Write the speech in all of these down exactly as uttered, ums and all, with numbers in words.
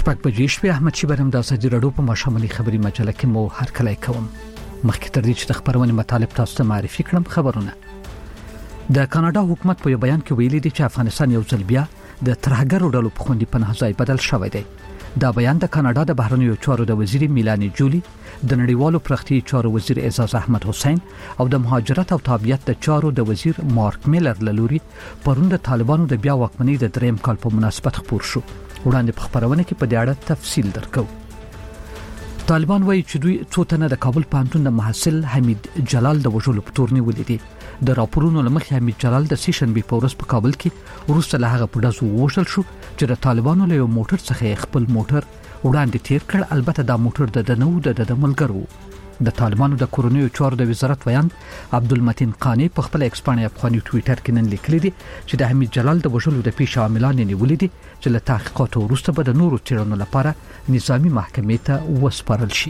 شپږ بجې شپې احمد شیبرم د ازادي راډیو په ماشومنۍ خبري مجله کې مو هرکلی کوم. مخکې تر دې چې د خبرونې مطالب تاسو ته معرفي کړم خبرونه. د کاناډا حکومت په یو بیان کې ویلي دی چې افغانستان یو ځل بیا د ترهګرو ډلو په خوندي پناه ځای بدل شوی دی. دا بیان د کاناډا د بهرنیو چارو د وزیر میلانی جولی، د نړیوالو پرختي چارو وزیر اعزاز احمد حسین او د مهاجرت او تابعیت د چارو د وزیر مارک میلر لوري پرون د طالبانو د بیا واکمنۍ د دریم کال په مناسبت خبر شو. وړاندې په خبرونه کې په دې اړه تفصیل درکو. طالبان وایي چې دوی څو تنه د کابل پوهنتون د محصل حمید جلال د وژلو په تور نیولې دي. د راپورونو لمخې حمید جلال د سیشنبه په ورځ په کابل کې وروسته له هغه په داسو وژل شو چې د طالبانو له یو موټر څخه خپل موټر وړاندې تیر کړ. البته دا موټر د دنو د د ملګرو. د طالبانو د کورونیو چارو د وزارت ویان عبدالمتین قانی په خپل ایکس باندې افغاني ټوئیټر کې نن لیکلي دي چې د حمید جلال د وژلو د پیښې عاملان نیولې دي چې له تحقیقاتو وروسته به د نورو څېړنو لپاره نظامی محکمې ته وسپارل شي.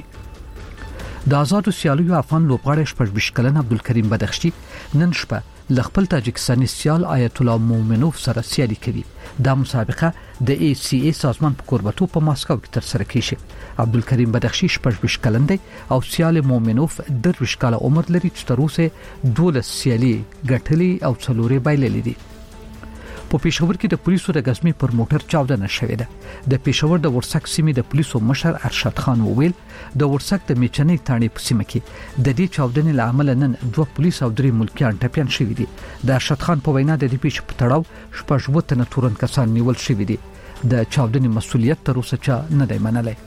د آزادو سیالیو افغان لوبغاړی شپږ ویشت کلن عبدالکریم بدخشي نن شپه له خپل تاجکستاني سیال آیت الله مومنوف سره سیالي کوي. دا مسابقه د ای سی ای سازمان په کوربتو په ماسکو کې ترسره کیږي. عبدالکریم بدخشي شپږ ویشت کلن دی او سیال مومنوف درویشت کاله عمر لري چې تر اوسه دولس سیالي ګټلې او څلورې بایللې دي. په پېښور کې د پولیسو د غزمې پر موټر چاودنه شوې ده. د پېښور د ورسک سیمې د پولیسو مشر ارشد خان وویل د ورسک د میچنې تاڼې په سیمه کې د دې چاودنې له امله نن دوه پولیس او درې ملکیان ټپيان شوي دي. د ارشد خان په وینا د دې پیښې په تړاو شپږ اووه تنه تورن کسان نیول شوي دي. د چاودنې مسؤلیت تر اوسه چا نه دی منلی.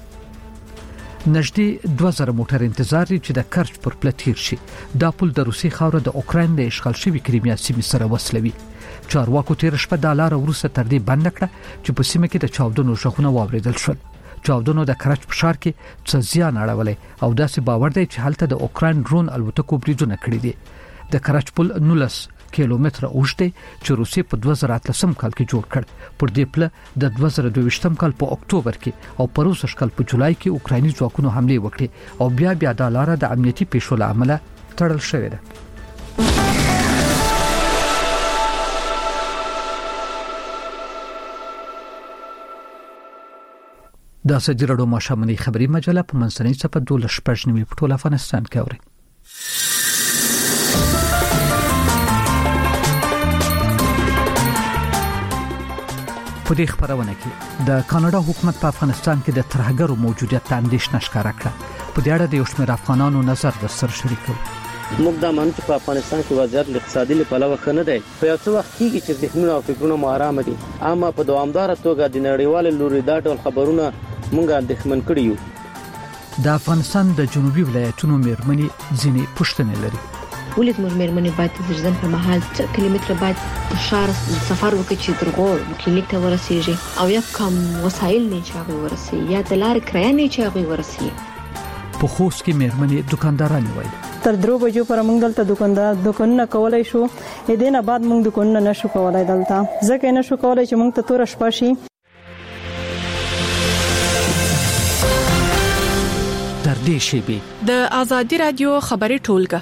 نږدې دوه زره موټر انتظار لري چې د کرچ پر پله تیر شي. دا پل د روسي خاوره د اوکراین د اشغال شوي کریمیا سیمې سره وصلوي. چارواکو تیر شپه د لار وروسته تر دې بند کړه چې په سیمه کې د چاودنو ژغونه واوریدل شول. چاودنو د کرچ په ښار کې څه زیان اړولی او داسې باور دی چې هلته د اوکراین ډرون الوتکو بریدونه کړي دي. د کرچ پل نولس کیلومتره اوږد دی چې روسیې په دوه زره اتلسم کال کې جوړ کړ. پر دې پله د دوه زره دوه ویشتم کال په اکتوبر کې او په روسي کال په جولای کې اوکرایني ځواکونو حمله وکړه او بیا بیا د لار د امنیتي پیښو له امله تړل شوې ده. د ازادي راډیو ماشومنۍ خبري مجله په منځنۍ صفحه دوه شپږ نیمه په ټول افغانستان کې اوري. په دې خبرونه کې د کاناډا حکومت په افغانستان کې د ترهګرو موجودیت ته اندېښنه ښکاره کړه. په دې اړه د یو شمېر افغانانو نظر در سره شریکو. موږ دا مانو چې په افغانستان کې وضعیت اقتصادي لپاره وخت نه دی. په یو څه وخت کې چې ذهنونه او فکرونه مو آرام دي، اما په دوامدار توګه د نړیوال لوري دا ټول خبرونه مونږه اندېښمن کړي یو. د افغانستان د جنوبي ولایتونو مېرمنې ځینې پوښتنې لري. ولې زموږ مېرمنې باید د ځان په محل څو کیلومتره باید د ښار سفر وکړي چې درغو کلینیک ته ورسیږي او یا کم وسایل نه چاغي ورسي یا د لارې کرایه نه چاغي ورسي. په خوست کې مېرمنې دکانداران وایي تر درو بجو پر موږ دلته دکاندار دکانونه کولای شو، اېدنه بعد موږ دکانونه نشو کولای دلته ځکه نه شو کولای چې موږ ته تور شپه شي. تر دې شی د ازادي رادیو خبري ټولګه.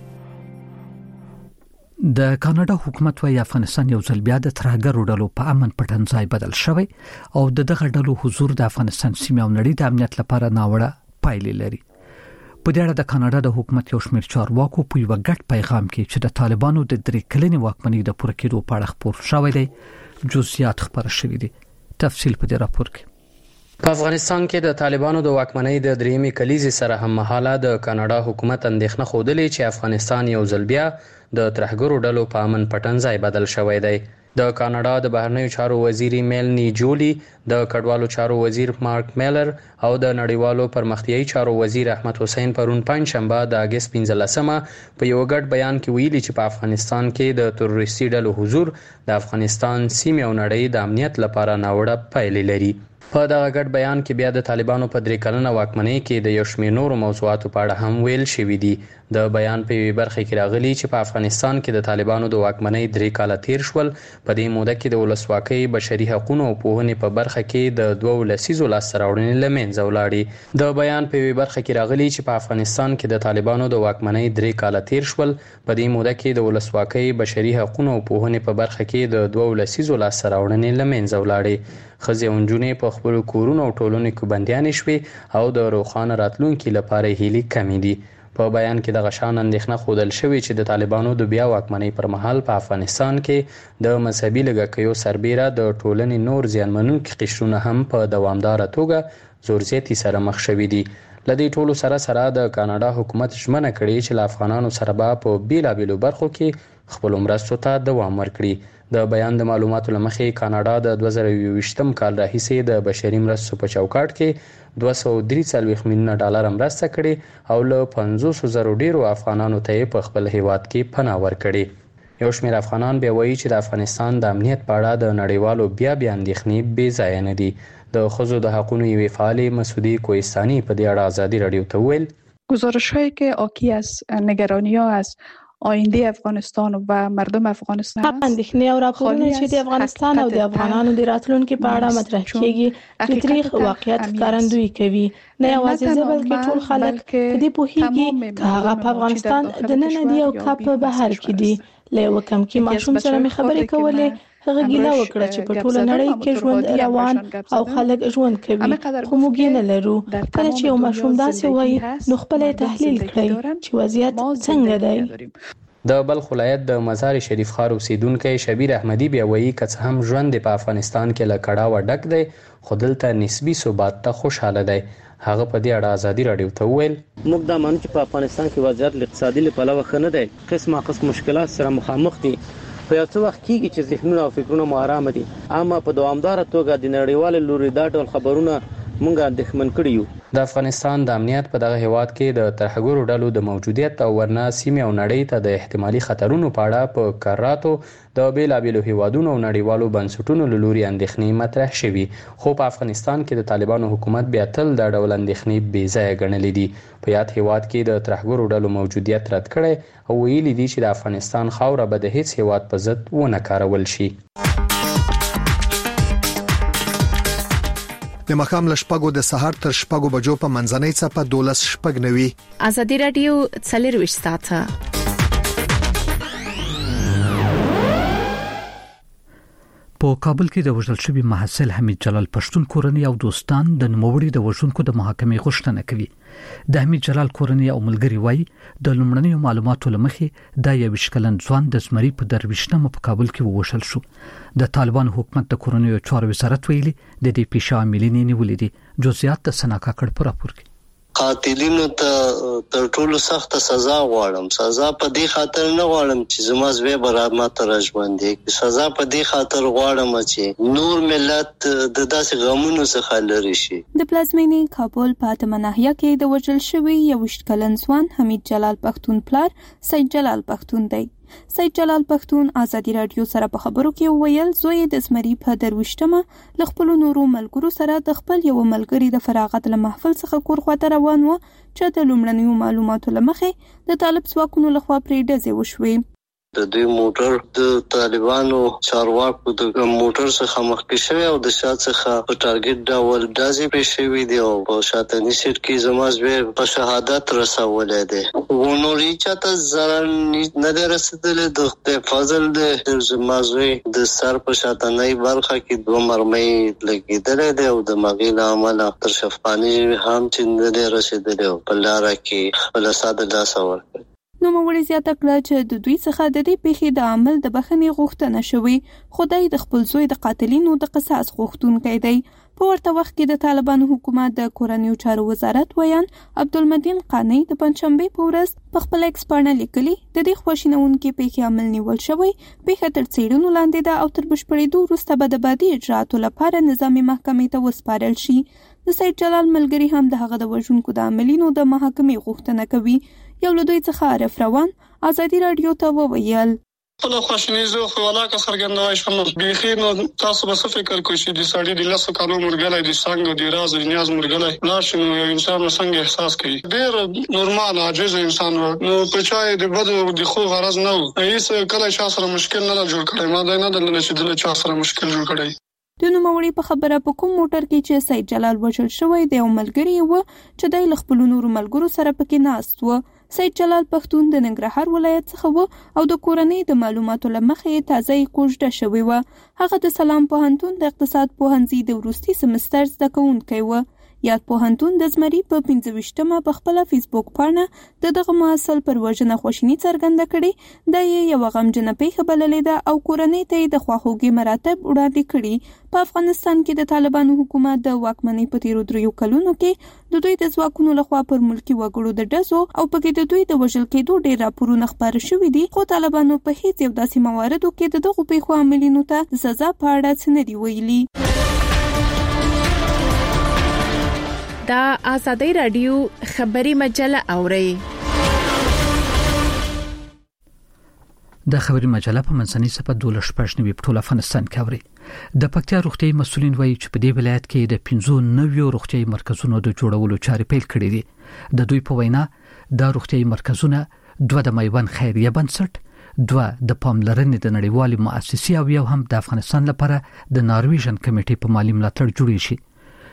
د کاناډا حکومت وايي افغانستان یو ځل بیا د ترهګرو ډلو په امن پټنځای بدل شوی او د دغه ډلو حضور د افغانستان سیمه او نړۍ د امنیت لپاره ناوړه پایلې لري. په دې اړه د کاناډا د حکومت یو شمېر چارواکو په یو غټ پیغام کې چې د طالبانو د درې کلنې واکمنۍ د پوره کېدو په اړه خبر شوی دی جزئیات خبر شوی دي. تفصیل په دې راپور کې. په افغانستان کې د طالبانو د واکمنۍ د دریمې کلیزې سره هم مهاله د کاناډا حکومت اندېښنه خوده چې افغانستان یو ځل بیا د ترهګرو ډلو په امن پټنځای بدل شوی دی. د کاناډا د بهرنیو چارو وزیر میلنی جولی، د کډوالو چارو وزیر مارک میلر او د نړیوالو پرمختیایي چارو وزیر احمد حسین پرون پنځشنبه د اگست پنځلسمه په یو غټ بیان کې ویلي چې په افغانستان کې د تروریستي ډلو حضور د افغانستان سیمه او نړۍ د امنیت لپاره ناوړه پایلې لري. په دغه غټ بیان کې بیا د طالبانو په درې کلنه واکمنۍ کې د یو شمېر نورو موضوعاتو په اړه هم ویل شوي دي. د بیان په یوې برخه کې راغلي چې په افغانستان کې د طالبانو د واکمنۍ درې کاله تیر شول. په دې موده کې د ولسواکۍ، بشري حقوقو او پوهنې په برخه کې د دوه لسیزو لاسته راوړنې له منځه ولاړې. د بیان په یوې برخه کې راغلي چې په افغانستان کې د طالبانو د واکمنۍ درې کاله تیر شول. په دې موده کې د ولسواکۍ، بشري حقوقو او پوهنې په برخه کې د دوه لسیزو لاسته راوړنې له منځه ولاړې. ښځې او نجونې په په خپل کورونو او ټولنې کې بنديان شوي او د روښانه راتلونکي لپاره هیلې کمې دي. په بیان کې د غشان اندېښنه خودل شوی چې د طالبانو د بیا واکمنۍ پر مهال په افغانستان کې د مذهبي لږکیو سربېره د ټولنې نور زیانمنونکي قشرونه هم په دوامداره توګه زورزیاتي سره مخ شوي دي. لدې ټولو سره سره د کاناډا حکومت ژمنه کړې چې له افغانانو سره به په بیلابیلو برخو کې خپل مرستو ته دوام ورکړي. د بیان د معلوماتو لمخې کاناډا د دوه زره یوویشتم کال راهیسې د بشري مرستو په چوکاټ کې دوه سوه درې څلوېښت میلیونه ډالر مرسته کړې او له پنځوس زرو ډیرو افغانانو ته په خپل هیواد کې پناه ورکړي. یو شمېر افغانان بیا وایي چې د افغانستان د امنیت په اړه د نړیوالو بیا بیا اندېښنې بې ځایه نه دي. د ښځو د حقوقو یوې فعالې مسعودی کوهستاني په دې اړه آزادي رادیو ته وویل گزارش‌هایی که حاکی از نگرانی‌ها از آینده افغانستان و مردم افغانستان هست. اندېښنې او راپورونه چې د افغانستان او د افغانانو د راتلونکي په اړه مطرح کیږي د تاریخ واقعیت ښکارندوی کوي. نه یوازې زه بلکې ټول خلک په دې پوهیږي چې هغه په افغانستان د نن دی او کا په بهر کې دي. له یو کم کې ماشوم سره مې خبرې کولې. هغه ګیله وکړه چې په ټوله نړۍ کې ژوند روان او خلک ژوند کوي خو موږ یې نه لرو. کله چې یو ماشوم داسې وایي نو خپل تحلیل کړئ چې وضعیت څنګه دی. د بلخ ولایت د مزار شریف ښار اوسیدونکی شبیر احمدي بیا وایي که څه هم ژوند په افغانستان کې له کړاوه ډک دی خو دلته نسبي ثبات ته خوشحاله دی. هغه په دې اړه آزادي رادیو ته وویل موږ دا مانو چې په افغانستان کې وضعیت اقتصادي له پلوه ښه نه دی. قسمه قسم مشکلات سره مخامخ دي. په یو څه وخت کېږي چې ذهنونه او فکرونه مو آرامه دي اما په دوامداره توګه د نړیوال لوري دا ډول خبرونه مونږ اندېښمن کړي یو. د افغانستان د امنیت په دغه هیواد کې د ترهګرو ډلو د موجودیت او ورنه سیمې او نړۍ ته د احتمالي خطرونو په اړه په قراراتو د بیلابیلو هیوادونو او نړیوالو بنسټونو له لوري اندېښنې مطرح شوي خو په افغانستان کې د طالبانو حکومت بیا تل دا ډول اندېښنې بې ځایه ګڼلې دي. په یاد هیواد کې د ترهګرو ډلو موجودیت رد کړی او ویلي دي چې د افغانستان خاوره به د هیڅ هیواد په ضد ونه کارول شي. د مخام لشپګو د سحر تر شپګو بجو په منځنۍ څپه دولس شپګ نوي. آزادي رادیو څلرويشت ساعته. په کابل کې د وژل شوی محصل حمید جلال پښتون کورنۍ او دوستان د نوموړي د وژونکو د محاکمې غوښتنه کوي. د حمید جلال کورنۍ او ملګری وایي د لومړنیو معلوماتو لمخې د یو شکلن ځوان د زمری په درويشتمه په کابل کې ووشل شو. د طالبان حکومت د کورنۍ چارو وزارت ویلي د دې پیښه عاملین نیولې دي. جزئیات د سناکا کړ پر راپور کې قاتلینو ته تر ټولو سخت سزا غواړم. سزا په دې خاطر نه غواړم چې زما زوی برابر ماته راځوندي. سزا په دې خاطر غواړم چې نور ملت د داسې غمونو څخه لري شي. د پلازمینې کابل په اتمناهیا کې د وژل شوی یو شکلن ځوان حمید جلال پښتون پلار سید جلال پښتون دی. سید جلال پښتون آزادي رادیو سره په خبرو کې ویل زوی د زمری په درويشتمه ل خپل نورو ملګرو سره د خپل یو ملګری د فراغت له محفل څخه کور خواته روان و چې د لومړنیو معلوماتو لمخې د طالب ځواکونو لخوا پرې ډزې وشوې. د دوی موټر د طالبانو چارواکو د موټر څخه مخکې شوی او د شات څخه په ټارګټ ډول ډازې پرې شوی دی او په شاتني سیټ کې زما زوی په شهادت رسولې دی. ونوري چاته zarar نه درسېدل د فضل د زما زوی د سر په شاتنۍ برخه کې دوه مرمۍ لګېدلې ده او د مغیل عمل تر شفقانی هم چې نه درسېدل په لار کې خپل ساده لاس ورکړ. نو موږ زیاته کړه چې د دوی څخه د دې پیښې د عمل د بخښنې غوښتنه شوې خدای د خپل زوی د قاتلینو د قصاص غوښتونکی دی. په ورته وخت کې د طالبانو حکومت د کورنیو چارو وزارت ویان عبدالمدین قانی د پنځشنبه په ورځ په خپل ایکس باندې لیکلي د دې خوښینونکو پیښې عمل نیول شوی پیښه تر څېړنو لاندې ده او تر بشپړېدو وروسته به د بعدي اجرااتو لپاره نظامي محکمې ته وسپارل شي. د سید جلال ملګری هم د هغه د وژونکو د عملینو د محاکمې غوښتنه کوي. یو له دوی څخه عارف روان آزادي رادیو ته وویل خپل خواشینی زه خو ولاکه څرګندوي شم بيخي نو تاسو به څه فکر کوئ چې د سړي د لاسو کارو مرګلای د څنګه د راز د نیاز مرګلای لاشنو یو انسان څنګه احساس کوي. ډېر نورمال عاجز انسان نو په چای د بده د خو غرض نه و هیڅ کله چا سره مشکل نه جوړ کړی. ما دا نه دلته چې د چا سره مشکل جوړ کړی. د نوموړي په خبره په کوم موټر کې چې سید جلال وژل شوی دی او ملګری و چې د خپل نورو ملګرو سره پکې ناست و سید جلال پښتون د ننګرهار ولایت څخه و او د کورنۍ د معلوماتو لمخې تازه کوژده شوی و. هغه د سلام پوهنتون د اقتصاد پوهنځي د وروستي سمستر زده کوونکی و. یاد پوهنتون د زمري په پنځه ویشتمه په خپل فیسبوک پاڼه د دغه محصل پر وژنه خوشینی څرګنده کړي. دا یې یو غمجنه پیښه بللې ده او کورنۍ ته د خواخوږي مراتب وړاندې کړي. په افغانستان کې د طالبانو حکومت د واکمنۍ په تیرو دریو کلونو کې د دوی د ځواکونو لخوا پر ملکی وګړو د ډزو او پکې د دوی د وژل کېدو ډېر راپورونه خپاره شوي دي، خو طالبانو په هیڅ یو داسې مواردو کې د دغو پیښو عاملینو ته د سزا په اړه څه نه دي ویلي. دا آزادی رادیو خبری مجله اوري. د خبری مجله په منځنۍ صفحه دولس پښنوي په ټول افغانستان کې اوري. د پکتیا روغتیايي مسولین وایي چې په دې ولایت کې د پنځو نویو روغتیايي مرکزونو د جوړولو چارې پیل کړې دي. د دوی په وینا د روغتیايي مرکزونه دوه د میوند خیریه بنسټ، دوه د پاملرنې د نړیوالې مؤسسې او یو هم د افغانستان لپاره د نارویژن کمیټې په مالی ملاتړ جوړې شي.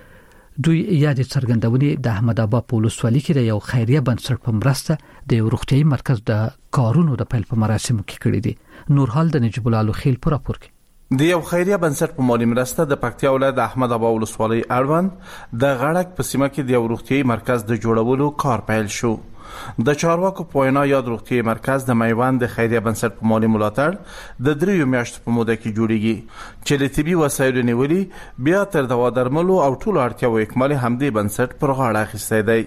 دوی یاد څرګندونې د احمد آباد په ولسوالۍ کې د یو خیریه بنسټ په مرسته د یو روغتیايي مرکز د کارونو د پیل په مراسمو کې کړی دي. نورحال د نجیب الله لوخیل پر راپور کې د یو خیریه بنسټ په مالی مرسته د پکتیا ولایت د احمد آباد ولسوالۍ اړوند د غړک په سیمه کې د یو روغتیايي مرکز د جوړولو کار پیل شو. د چارواکو په وینا یاد روغتیايي مرکز د میوند د خیریه بنسټ په مالی ملاتړ د دریو میاشتو په موده کې جوړیږي چې له طبي وسایلو نیولې بیا تر دوا درملو او ټولو اړتیاوو اکمالي همدې بنسټ پر غاړه اخیستی دی.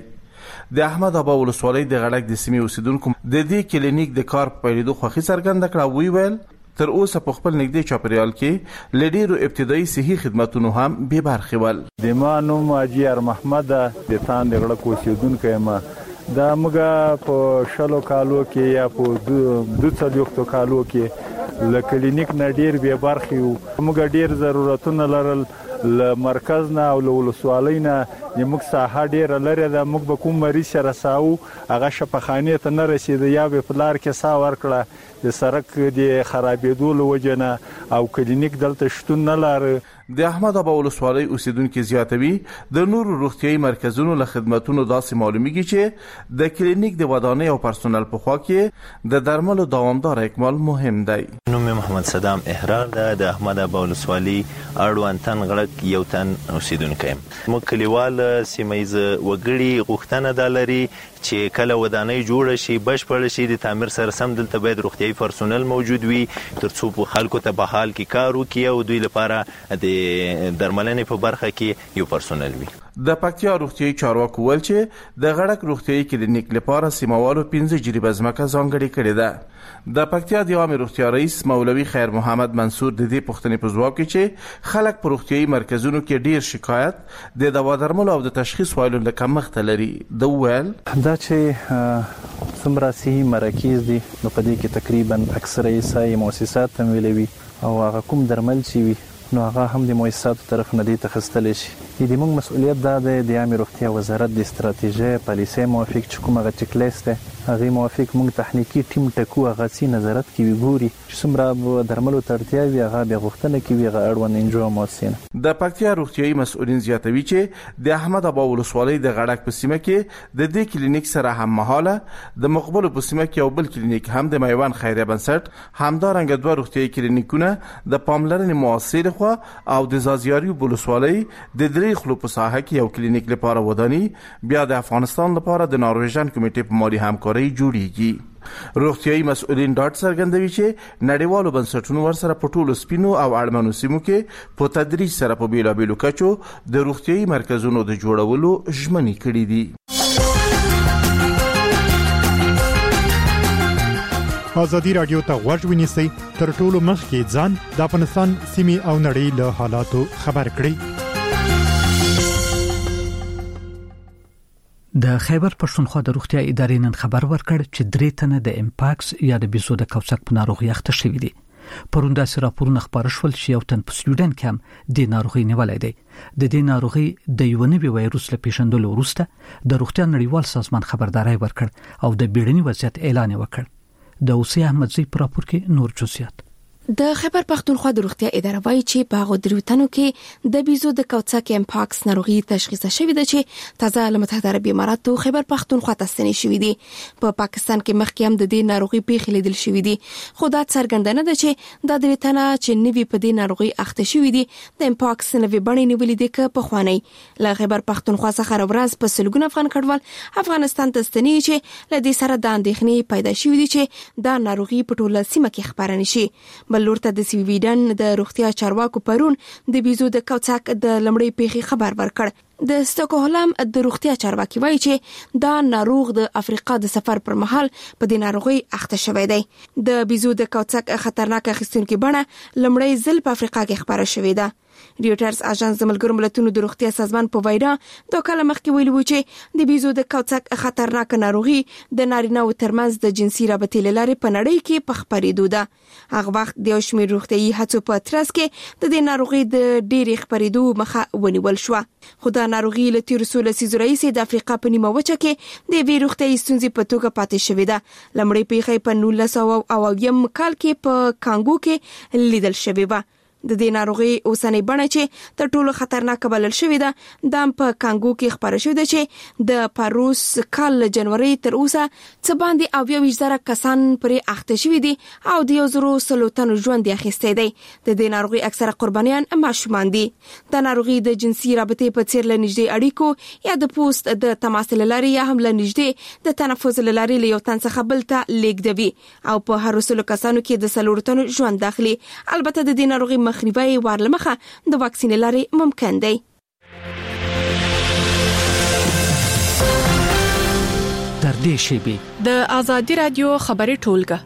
د احمد آباد ولسوالۍ د غړک د سیمې اوسیدونکو د دې کلینیک د کار په پیلېدو خوښي څرګنده کړه. وی ویل تر اوسه په خپل نږدې چاپیریال کې لډیرو ابتدایي صحي خدماتونو هم به برخه ول. د ما نوم حاجی ار محمد د تان د غړک اوسیدونکو ما دا موږ په شلو کالو کې یا په دوه څلوېښتو کالو کې ل کلینیک نه ډیر به برخه یو موږ ډیر ضرورتونه لرل ل مرکز نه او ل ولسوالۍ نه موږ ساحه ډیر لري دا موږ به کوم مریض سره ساو هغه شفاخانه ته نه رسید یا به پلار کې سا ورکړه د سرک د خرابېدو لوجنه او کلینیک دلته شتون نه لري. د احمد آباد ولسوالۍ اوسیدونکو زیاتوي د نورو روغتیايي مرکزونو له خدماتونو داسې معلومیږي چې د کلینیک د ودانۍ او پرسونل په خوا کې د درملو دوامدار اکمال مهم دی. نوم محمد صدام احرار ده د احمد آباد ولسوالۍ اړوند تن غړک یو تن اوسیدونکو یم. مو کلیوال سیمایز وګړي غوښتنه د لري چې کله ودانۍ جوړه شي بشپړ شي د تعمیر سره سم دلته باید روغتیايي پرسونل موجود وي ترڅو په خلکو ته به حال کې کار وکړي او دوی لپاره د درملنې په برخه کې یو پرسونل وي. د پکتیا روغتیايي چارواکو ویل چې د غړک روغتیايي کلینیک لپاره سیموالو پنځه جریبه ځمکه ځانګړې کړې ده. د پکتیا د عامه روغتیا رئیس مولوي خیر محمد منصور د دې پوښتنې په ځواب کې چې خلک په روغتیايي مرکزونو کې ډیر شکایت د دوا درملو او د تشخیص وایلو له کمښت لري. د ویل دا چې څومره صحي مراکز دي نو په دې کې تقریبا اکثره یې صحي مؤسسات تمویلوي او هغه کوم درمل چې وي نو هغه هم د مؤسساتو طرف نه دي تخستل شي. د موږ مسؤلیت دا دی د عامه روغتیا وزارت د استراتیژي پالیسي موافق چې کومه چک لیست هغه موافق موږ تخنیکی ټیم ټکو هغه سي نظارت کوي ګوري چې څومره درملو ترتیب وي هغه به غوښتنه کوي هغه اړوند انجو موسسین. د پکتیا روغتیايي مسؤلین زیاتوي چې د احمد آباد ولسوالۍ د غړک په سیمه کې د دې کلینیک سره هم مهاله د مقبل په سیمه کې یو بل کلینیک هم د میوند خیریه بنسټ همدارنګه دوه روغتیايي کلینیکونه د پاملرنې مؤسسې لخوا او د زازیاري ولسوالۍ د درې خلو په ساحه کې یو کلینیک لپاره وداني بیا د افغانستان لپاره د نارویژن کمیټې په مالي همکاري جوړیږي. روغتیايي مسؤلین ډاټ څرګندوي چې نړیوالو بنسټونو ورسره په ټولو سپینو او اړمنو سیمو کې په تدریج سره په بیلابیلو کچو د روغتیايي مرکزونو د جوړولو ژمنې کړې دي. آزادی رادیو ته غوږ ونیسئ تر ټولو مخکې ځان د افغانستان سیمې او نړۍ له حالاتو خبر کړئ. د خیبر پښتونخوا د روغتیا ادارې نن خبر ورکړ چې درې تنه د امپاکس یا د بیزو د کوڅک په ناروغي اخته شوي دي. پرون داسې راپورونه خپاره شول چې یو تن په سویډن کې هم د ناروغي نیولای دی. د دې ناروغي د یو نوي وایروس له پیژندلو وروسته د روغتیا نړیوال سازمان خبرداري ورکړ او د بیړني وضعیت اعلان وکړ. د اوسې احمدزی پر راپور کې نور جزئیات. د خیبر پختونخوا د روغتیا اداره وايي چې په هغو دریو تنو کې د بیزو د کوڅک امپاکس ناروغي تشخیص شوې ده چې تازه له متحده عربي اماراتو خیبر پختونخوا ته ستنې شوې دي. په پا پاکستان کې مخکې هم د دې ناروغي پیښې لیدل شوې دي، خو دا څرګندونه ده چې دا درې تنه چې نوي په دې ناروغي اخته شوې دي د امپاکس نوي بڼې نیولې دي که په خوانی له خیبر پختونخوا څخه ورځ په سلګونه افغان کډوال افغانستان ته ستنې چې له دې سره د اندېښنې پیدا شوې دي چې دا ناروغي په ټوله سیمه کې خپاره نشي. بل لور ته د سویډن د روغتیا چارواکو پرون د بیزو د کوڅک د لمړی پیښې خبر ورکړ. د ستوکهولم د روغتیا چارواکي وایي چې دا ناروغ د افریقا د سفر پر مهال په دې ناروغي اخته شوی دی. د بیزو د کوڅک خطرناک اخیستونکو بڼه لمړی ځل په افریقا کې خبره شوې ده. ریوټرز اژانس د ملګرو ملتونو د روغتیا سازمان په وینا دوه کاله مخکې ویلي و چې د بیزو د کوڅک خطرناک ناروغي د نارینه‌و ترمنځ د جنسي رابطې له لارې په نړۍ کې په خپرېدو ده. هغه وخت د یو شمېر روغتیايي هڅو په ترڅ کې د دې ناروغي د ډېرې خپرېدو مخه ونیول شوه، خو دا ناروغي له تېرو څو لسیزو راهیسې د افریقا په نیمه وچه کې د یوې روغتیايي ستونزې په توګه پاتې شوې ده. لمړی پیښه په نولس سوه اوویم کال کې په کانګو کې لیدل شوې وه. د دې ناروغي اوسنۍ بڼه چې تر ټولو خطرناک بلل شوې ده د په کانګو کې خبره شوې ده چې د پاروس کال جنوري تر اوسه څه باندې اویا ویشت زره کسان پرې اخته شوي دي او د یو زرو سلو تنو ژوند یې اخیستی دی. د دې ناروغي اکثره قربانیان ماشومان دي. د ناروغي د جنسي رابطې په څیر له نږدې اړیکو یا د پوست د تماس له لارې یا هم له نږدې د تنفس له لارې له یو تن څخه بل ته لیږدوي او په هر سلو کسانو کې د څلورو تنو ژوند داخلي. البته د دې ناروغي مخنیوي ورلمخه د واکسین لارې ممکن دی. تر دې شیبې د آزادي رادیو خبري ټولګه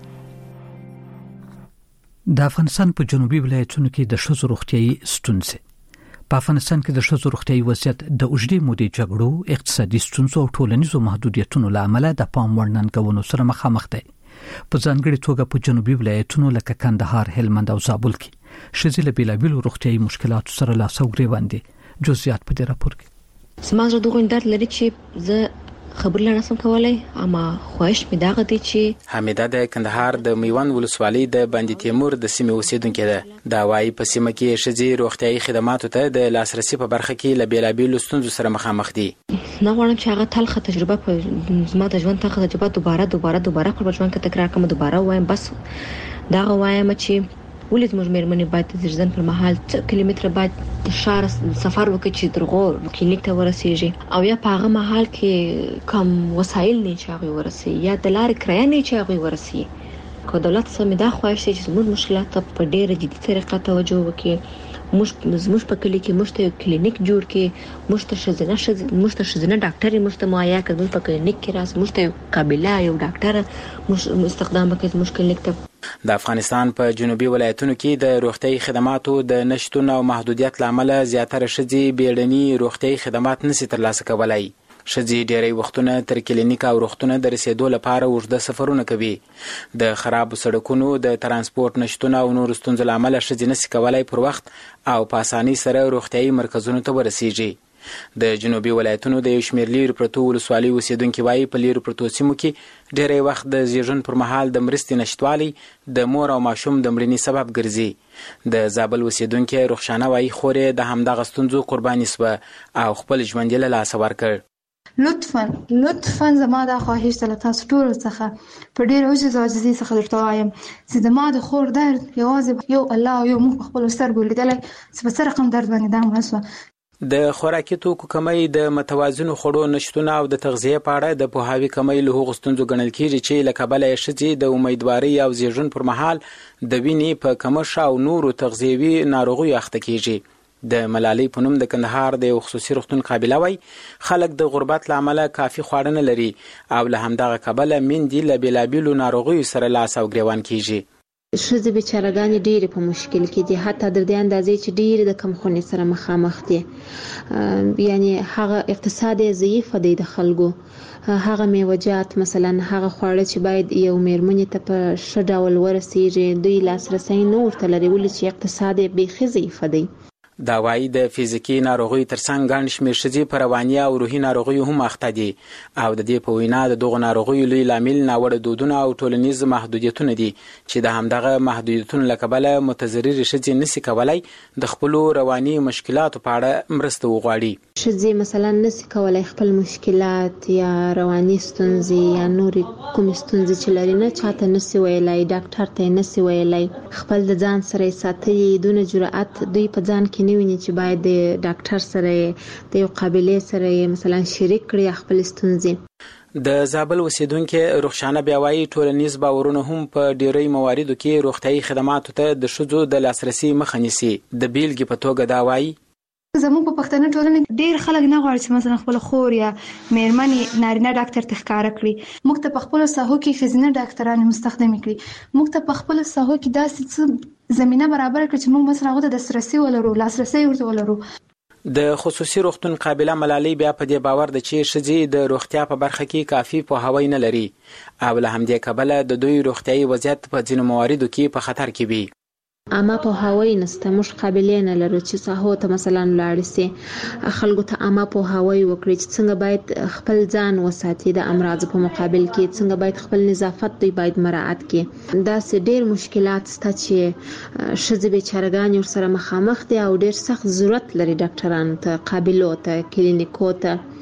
د افغانستان په جنوبي ولایتونو کې د ښځو روغتيایي ستونزې. په افغانستان کې د ښځو روغتيایي وضعیت د اوږدې مودې جګړو، اقتصادي ستونزو او ټولنیزو محدودیتونو له امله د پام وړ ننګونو سره مخامخ دی. په ځانګړي توګه په جنوبي ولایتونو لکه کندهار، هلمند او زابل کې ښځې له بیلابیلو روغتیايي مشکلاتو سره لاس او ګریوان دي. جزئیات په دې راپور کې. سماج دغه اندر لري چې زه خبر لرم سم کولای، اما خواهش می داغه دي چې حمیده د کندهار د میوان ولسوالۍ د باندې تیمور د سیمې اوسیدونکو ده. دا وايي په سیمه کې ښځې روغتیايي خدماتو ته د لاسرسي په برخه کې له بیلابیلو ستونزو سره مخامخ دي. نه غواړم چې هغه تلخه تجربه په زما د ژوند تلخه تجربه دوباره دوباره دوباره خپل ژوند کې تکرار کوم، دوباره وایم. بس دا وایم چې ولې زموږ مېرمنې باید د زیږون پر مهال څو کیلومتره باید د ښار سفر وکړي چې درغو کلینیک ته ورسیږي، او یا په هغه مهال کې کم وسایل نه چې هغوی ورسي یا د لارې کرایه نه چې هغوی ورسي. که دولت څخه مې دا خواهش دی چې زموږ مشکلات ته په ډېره جدي طریقه توجه وکړي. موږ زموږ په کلي کې موږ ته کلینیک جوړ کړي، موږ ته ښځینه موږ ته ښځینه ډاکټر موږ ته معاینه کړي، موږ په کلینیک کې راځي، موږ ته قابله یو ډاکټر موږ استخدام وکړي زموږ کلینیک ته. د افغانستان په جنوبي ولایتونو کې د روغتیايي خدماتو د نشټون او محدودیت لامل زیاتره ښځې بیړني روغتیايي خدمات نشي ترلاسه کولای. ښځې ډېری وختونه تر کلینیک او روغتون د رسیدو لپاره اوږده سفرونه کوي. د خرابو سړکونو د ترانسپورت نشټون او نور ستونزو لامل ښځې نشي کولای پر وخت او په اسانۍ سره روغتیايي مرکزونو ته ورسیږي. د جنوبي ولایتونو د یو شمېر لیرې پرتو ولسوالۍ اوسیدونکي وایي په لیرې پرتو سیمو کې ډېری وخت د زیږون پر مهال د مرستې نشتوالی د مور او ماشوم د مړینې سبب ګرځي. د زابل اوسیدونکي رخشانه وایي خور یې د همدغه ستونزو قرباني سوه او خپل ژوند یې له لاسه ورکړ. لطفا لطفا زما دا خواهش ده له تاسو ټولو څخه په ډېر عجز او عاجزۍ څخه درته وایم چې زما د خور درد یوازې یو الله او یو موږ په خپلو سترګو لیدلی چې په څه رقم درد باندې دا مړه سوه. د خوراکي توکو کمی، د متوازنو خوړو نشتون او د تغذیه په اړه د پوهاوي کمی له هغو ستونزو ګڼل کېږي چې له کبله یې ښځې د امیدوارۍ او زیږون پر مهال د وینې په کمښت او نورو تغذیوي ناروغیو اخته کېږي. د ملالۍ په نوم د کندهار د یو خصوصي روغتون قابله وایي خلک د غربت له امله کافي خواړه نه لري او له همدغه کبله میندې له بیلابیلو ناروغیو سره لاس او ګریوان کېږي. ښځې بیچارهګانې ډېرې په مشکل کې دي، حتی در دې اندازې چې ډېرې د کمخونې سره مخامخ دي. یعنی هغه اقتصاد یې ضعیف دی د خلکو، هغه میوجات مثلا هغه خواړه چې باید یو میرمنې ته په ښه ډول ورسیږي دوی لاسرسی نه ورته لري ولې چې اقتصاد یې بیخي ضعیف دی. دا وايي د فزیکی ناروغي ترڅنګ ګڼ شمېر ښځې په رواني او روحي ناروغیو هم اخته دي او د دې په وینا د دغو ناروغیو لوی لامل ناوړه دودونه او ټولنیز محدودیتونه دي چې د همدغه محدودیتونو له کبله متضررې ښځې نشي کولی د خپلو رواني مشکلاتو په اړه مرسته وغواړي. ښځې مثلا نشي کولی خپل مشکلات یا رواني ستونزې یا نورې کومې ستونزې چې لري نه چاته نشي ویلی، ډاکټر ته یې نشي ویلی، خپل د ځان سره یې ساتلي دونه جرأت دوی په ځان کې نه ویني چې باید د ډاکټر سره د یو قابلې سره مثلا شریک کړي خپل ستونزې. د زابل اوسیدونکو رخشانه بیا وايي ټولنیز باورونه هم په ډیری مواردو کې روغتیايي خدماتو ته د ښځو د لاسرسي مخه نیسي. د بیلګې په توګه دا وايي زموږ په پښتنه ټولنه ډیر خلک نه غواړي چې مثلا خپل خور یا مېرمنې نارینه ډاکټر ته ښکاره کړي. موږ ته په خپل ساحو کې ښځینه ډاکټران مستخدم کړي. موږ ته په خپل ساحو کې داسې څه زمينه برابر کړي چې موږ مثلا غوته د لاسرسي ولرو لاسرسي ورته ولرو. د خصوصي روغتون قابله ملالۍ بیا په دې باور ده چې ښځې د روغتیا په برخه کې کافي پوهاوی نه لري او له همدې کبله د دوی روغتیايي وضعیت په ځینو مواردو کې په خطر کې وي. اما پوهاوی نشته، موږ قابلې نه لرو چې ساحو ته مثلا لاړ سي خلکو ته اما پوهاوی وکړي چې څنګه باید خپل ځان وساتي د امراض په مقابل کې، څنګه باید خپل نظافت دوی باید مراعات کړي. دا سه ډیر مشکلات سته چې ښځې بیچارهګانې ورسره مخامخ دي او ډیر سخت ضرورت لري ډاکټرانو ته، قابلو ته، کلینیکو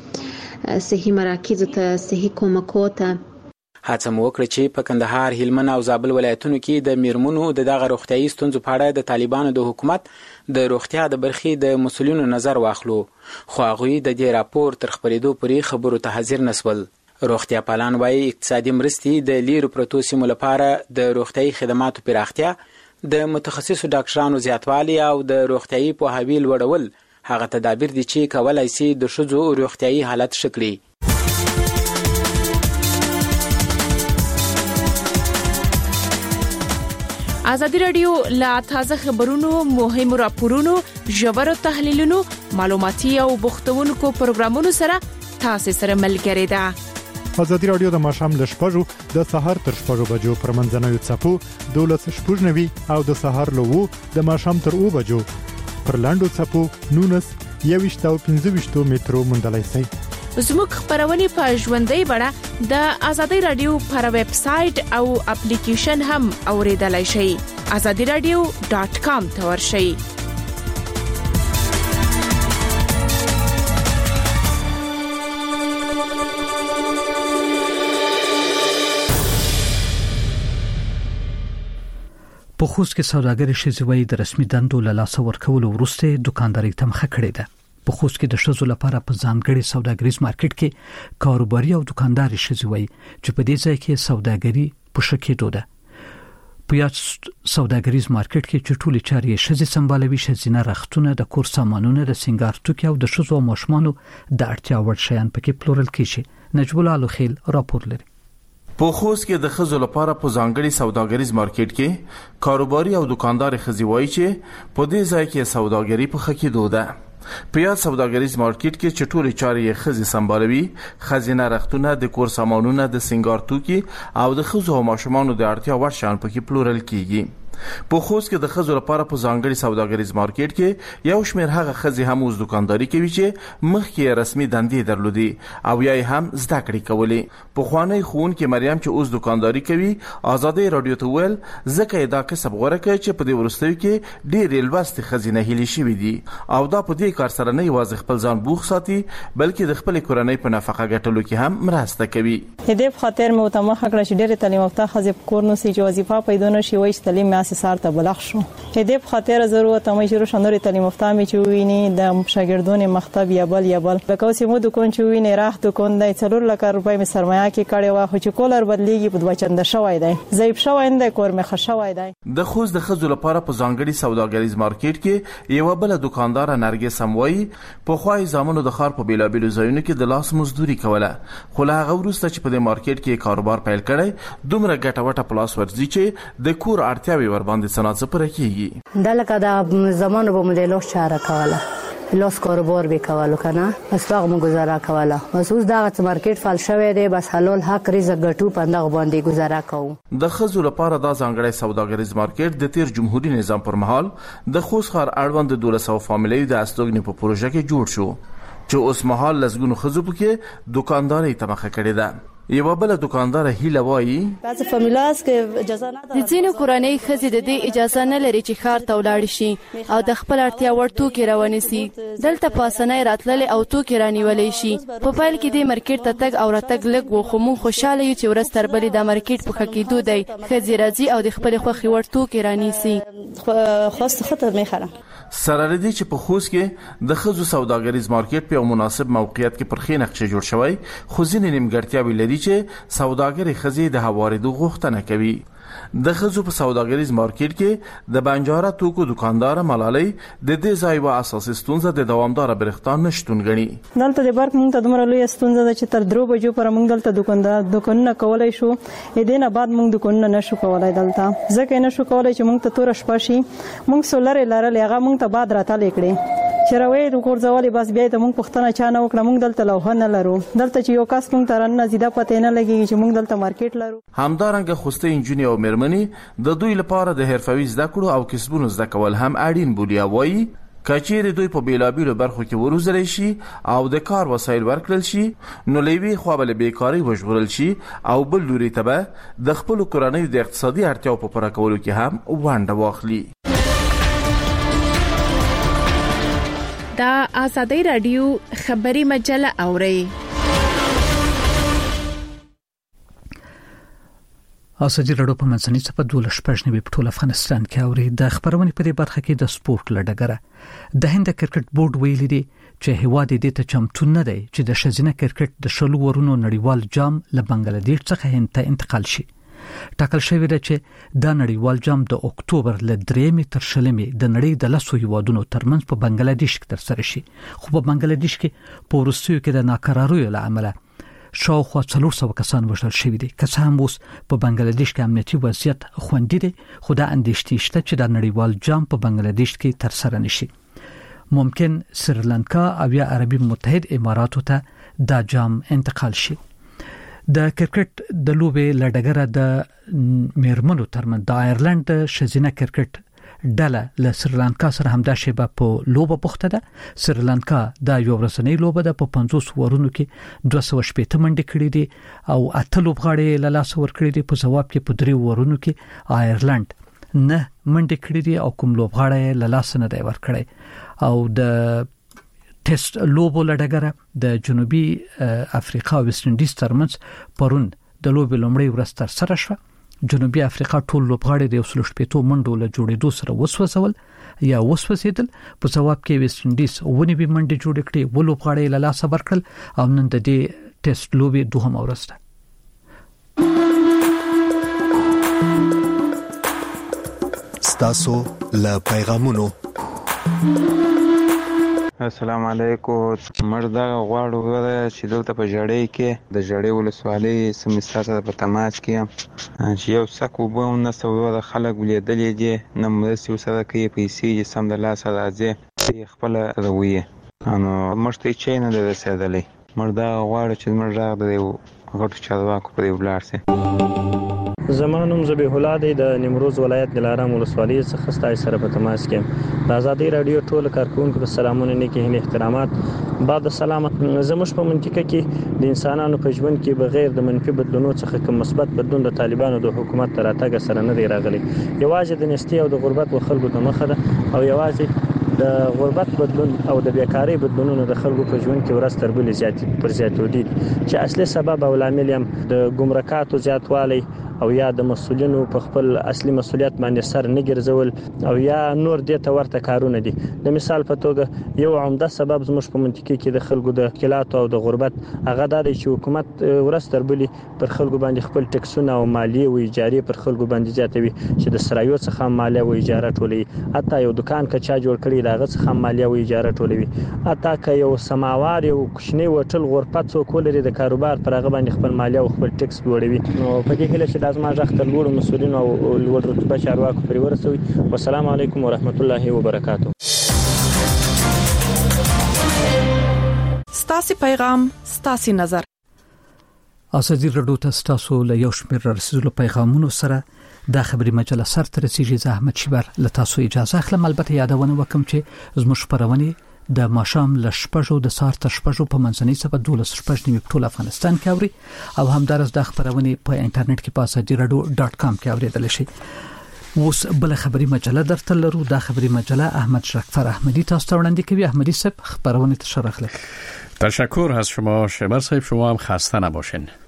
ته، صحي مراکزو ته، صحي کومکو ته. هڅه مو وکړه چې په کندهار، هلمند او زابل ولایتونو کې د میرمنو د دغه روغتیايي ستونزو په اړه د طالبانو د حکومت د روغتیا د برخې د مسؤلینو نظر واخلو، خو هغوی د دې راپور تر خپرېدو پورې خبرو ته حاضر نسول. روغتیا پالان وايي اقتصادي مرستې د لیرو پرتو سیمو لپاره د روغتیايي خدماتو پراختیا، د متخصصو ډاکټرانو زیاتوالی او د روغتیايي پوهاوي لوړول هغه تدابیر دي چې کولای شي د ښځو روغتیايي حالت ښه کړي. ازادي رادیو لا تازه خبرونو، مهمو راپورونو، ژورو تحلیلونو، معلوماتي او بوختونکو پروګرامونو سره تاسو سره ملګری ده. ازادي رادیو د ماښام ل شپږو د سهار تر شپږو بجو پر منځنوي څپو دولس شپږ نوي او د سهار له وو د ماښام تر اوو بجو پر لاندو څپو نونس یويشت او پنځه ویشت مترو موندلای شئ. زموږ خبرونه په ژوندۍ بڼه د ازادي رادیو پر ویب سټ او اپلیکیشن هم اوریدلای شئ. ازادي رادیو ډاٹ کام ته ورشئ. په خوست کې سوداګري ښځې د رسمي دندو له لاسه ورکولو وروسته دکانداري ته مخه کړې ده. په خوست کې د ښځو لپاره په ځانګړي سوداګریز مارکیټ کې کاروباري او دکانداري ښځې وایي چې په دې ځای کې سوداګري په ښه کېدو ده. په یاد سوداګریز مارکیټ کې چې ټولې چارې ښځې سمبالوي، ښځینه رختونه، د کور سامانونه، د سنگار توکي او د ښځو او ماشومانو د اړتیا وړ شیان پکې پلورل کیږي. نجیب الله الخیل راپور لري. په خوست کې د ښځو لپاره په ځانګړي سوداګریز مارکیټ کې کاروباري او دکاندار ښځې وایي چې په دې ځای کې سوداګري په ښه کېدو ده. په یاد سوداګریز مارکیټ کې چې ټولې چارې یې ښځې سمبالوي، ښځینه رختونه، د کور سامانونه، د سنگار توکي او د ښځو او ماشومانو د اړتیا وړ شیان پکې پلورل کیږي. په خوست کې د ښځو لپاره په ځانګړي سوداګریز مارکیټ کې یو شمېر هغه ښځې هم اوس دکانداري کوي چې مخکې رسمي دندې درلودي او یا هم زده کړې کولې. پخوانی ښوونکې مریم چې اوس دکانداري کوي ازادي رادیو ته ویل ځکه یې دا کسب غوره کړ چې په دې وروستیو کې ډېرې لوستې ښځې نهیلې شوي دي او دا په دې کار سره نه یوازې خپل ځان بوخ ساتي بلکې د خپلې کورنۍ په نفقه ګټلو کې هم مرسته کوي. دې په خاطر مې ورته مخه کړه چې ډېرې تعلیم یافته ښځې په کور نشي چې وظیفه پیدا نه شي، وایي چې تعلیم مؤسسات ته بلغ شو. دې په خاطر ضرورت مې شروع شنوري تعلیم یافته مې چې ویني د شاګردونو مکتب یا بل یا بل لکه اوس مو دکان چې ویني راه دکان دی څلور لک روپۍ مې سرمایه کې کړې و، خو چې کولر بدلیږي په دوه چنده شوی دی، ضعیف شوی نه کور مې خښوی دی. د خوست د ښځو لپاره په ځانګړي سوداګریز مارکیټ کې یو بل دکاندار نرګس سموي په خوای زامنو د خار په بیلابیلو ځایونو کې د لاس مزدوري کوله، خو لا هغه وروسته چې په دې مارکیټ کې کاروبار پیل کړي دومره ګټه وټه پلاس ورځي چې د کور اړتیاوي ور باندې سناڅ پر کېږي. دلته د زمانو په مدلو چاره کوله لاس کاروبار وکولو کنه بس هغه مو گزاره کوله بس اوس دا مارکیټ فال شوی دی بس حلال حق رزق ګټو پندغه باندې گزاره کوو. د خزو لپاره دا ځانګړی سوداګریز مارکیټ د تیر جمهوریت نظام پر مهال د خوست ښار اړوند د دولس سوه فامیلۍ د استوګنې په پروژه کې جوړ شو چې اوس مهال لسګونو خزو پکې دکانداري ته مخه کړې ده. یو بل دکاندار هیله وایي بعض فامیلاس کې اجازه نه ده، ځینې کورنۍ خزې د دې اجازه نه لري چې ښار ته ولاړ شي او د خپل اړتیا وړ توکي راونیسي. دلته په اسانۍ راتللې او توکي رانیولې شي. په پیل کې د مارکیټ ته تګ او راتګ لږ و خو موږ خوشاله یو چې ورځ تر بلې د مارکیټ په ښه کېدو دی. خزې راځي او د خپل خوښې وړ توکي رانیسي. خاص خطر میخره سره لري چې په خوست کې د خزو سوداګریز مارکیټ په مناسب موقعیت کې پرخې نقشه جوړ شوی خو ځینې نیمګړتیاوې لري چې سوداګری خزې د هوارېدو غوښتنه کوي. د خزو په سوداګریز مارکیټ کې د بنجاره توکو دکاندار ملالۍ د دې ځای و اساسي ستونزه د دوامدار برېښنا نشټون غني. دلته د برق مونږ ته دومره لوی ستونزه ده چې تر درو بجو پر مونږ دلته دکاندار دکانونه کولای شو اې دینه بعد مونږ دکانونه نشو کولای دلته ځکه نشو کولای چې مونږ ته تور شپه شي. مونږ سولر لرل هغه مونږ ته بعد راته لیکړي شروي د کورځوالي بس بیا ته مونږ پښتنه چا نه وکړه. مونږ دلته لوه نه لرو دلته چې یو کس مونږ تر نه زیاده پته نه لګي چې مونږ دلته مارکیټ لرو. همدارنګه خوسته انجینر او مېرمنې د دوی لپاره د حرفوي زده کړو او کسبونو زده کول هم اړین بولي. وایي کچېر دوی په بیلابیلو برخو کې وروزل شي او د کار وسایل ورکړل شي نو لوی خو بل بیکاری وژغورل شي او بل لوري ته به د خپل کورنۍ د اقتصادي اړتیاو په پوره کولو کې هم ونډه واخلي. دا آزادی رادیو خبری مجله اوري. ازادي رادیو په منځنۍ صفه دوله شپږ په ټول افغانستان کې اوري. د خبرونې په دې برخه کې د سپورت لډګره د هند کرکټ بورډ ویلي دی چې هواد دې ته چمتو نه دی چې د شزینه کرکټ د شلو ورونو نړیوال جام له بنگلاديش څخه هند ته انتقال شي. ټاکل شوی دی چې دا نړیوال جام د اکتوبر ل درېمې تر شلمې د نړۍ د لسو هیوادونو ترمنځ په بنگلاديش کې ترسره شي. خو په بنگلاديش کې په وروستیو کې د ناکراریو له امله شاوخوا څلور سوه کسان وژل شوي دي. که څه هم اوس په بنگلاديش کې امنیتي وضعیت خوندي دی خو دا اندېښنې شته چې د نړیوال جام په بنگلاديش کې ترسره نشي. ممکن سریلانکا او یا عربي متحد اماراتو ته دا جام انتقال شي. د کرکټ د لوبې لډګره د میرمنو ترمن د آیرلند شزینه کرکټ ډله له سریلانکا سره همدا شیبه په لوبه بوخته ده. سریلانکا د یو ورځنۍ لوبه ده په پنځوس ورونو کې دوه سوه شپږ منډې کړې دي او اته لوبغاړي له لاس ور کړې دي. په جواب کې په درې ورونو کې آیرلند نه منډې کړې دي او کوم لوبغاړي له لاس نه دی ور کړی. او د ټیسټ لوبو لډګره د جنوبي افریقا او ویسټ انډیز ترمنځ پرون د لوبې لومړۍ ورځ تر سره شوه. جنوبي افریقا ټول لوبغاړي د یو سل شپږ منډو له جوړېدو سره وسوسول یا وسوسېدل. په جواب کې ویسټ انډیز ونی به منډې جوړې کړې و لوبغاړي له لاس ورکړل او نن د دې ټیسټ لوبې دوهم ورځ ده. ستاسو له پیغامونو السلام علیکم. مردا غواړو چې دلته په جړې کې د جړې ولسوالۍ سمستر سره په تماس کې چې یو سکو به نه سوي د خلک ولیدلې دي نه مرسي سره کې پیسې سم د لاس راځي خپل روي انو مشته چې نه د رسیدلې. مردا غواړو چې مردا د غټ چارواکو په ولاړ سي. زمانوم ذبیح الله دی د نیمروز ولایت دلارام ولسوالۍ څخه ستاسو سره په تماس کې. د آزادۍ رادیو ټول کارکونکو ته سلامونه نیکی هیله احترامات. بعد سلام زموږ په منطقه کې د انسانانو په ژوند کې بغیر د منفي بدلونونو څخه کوم مثبت بدلون د طالبانو د حکومت تر راتګ سره نه دی راغلی. یوازې د نستی او د غربت و خلکو ته مخه ده او یوازې د غربت بدلون او د بیکاری بدلونونو د خلکو په ژوند کې ورځ تر بلې زیاتې پر زیاتو دي چې اصلي سبب او لامل یې د ګمرکاتو زیاتوالی او یا د مسؤلینو په خپل اصلي مسؤلیت باندې سر نه ګرځول او یا نور دې ته ورته کارونه دي. د مثال په توګه یو عمده سبب زموږ په منطقه کې د خلکو د مشکلات او د غربت هغه د چې حکومت ورځ تر بلې پر خلکو باندې خپل ټکسونه او مالیه او اجارې پر خلکو باندې زیاتوي چې د سرایو څخه مالیه او اجاره ټولوي. حتی یو دکان کچا جوړ کړي داغه څخه مالیه او اجاره ټولوي. حتی که یو سماوار یو کوچنی وټل غرفت څوک ولري د کاروبار پر هغه باندې خپل مالیه او خپل ټکس جوړوي. نو په دې هیله چې لازم ځخ تر لوړو مسؤلینو او لوړ رتبه چارواکو پرې ورسوي. والسلام علیکم ورحمت الله وبرکاته. ستاسو پیغام ستاسو نظر. ازادي رادیو ته ستاسو له یو شمېر رسیدلو پیغامونو سره د خبري مجله سر تر رسیدي زحمت شبر له تاسو اجازه اخلم. البته یادونه وکم چې زموږ خبرونه د ماشام ل شپږو د سار تر شپږو په منځنۍ سبا دولس شپږ نیمه ټول افغانستان کې اوري او همدارس د خبرونه په انټرنیټ کې په ازادي رادیو ډاټ کام کې اوریدل شي. اوس بل خبري مجله درته لرو. د خبري مجله احمد شرکفر احمدی تاسو ته وړاندې کوي. احمدی صاحب خبرونه تشرح لك. تشکر از شما شمر صاحب، شما هم خسته نباشین.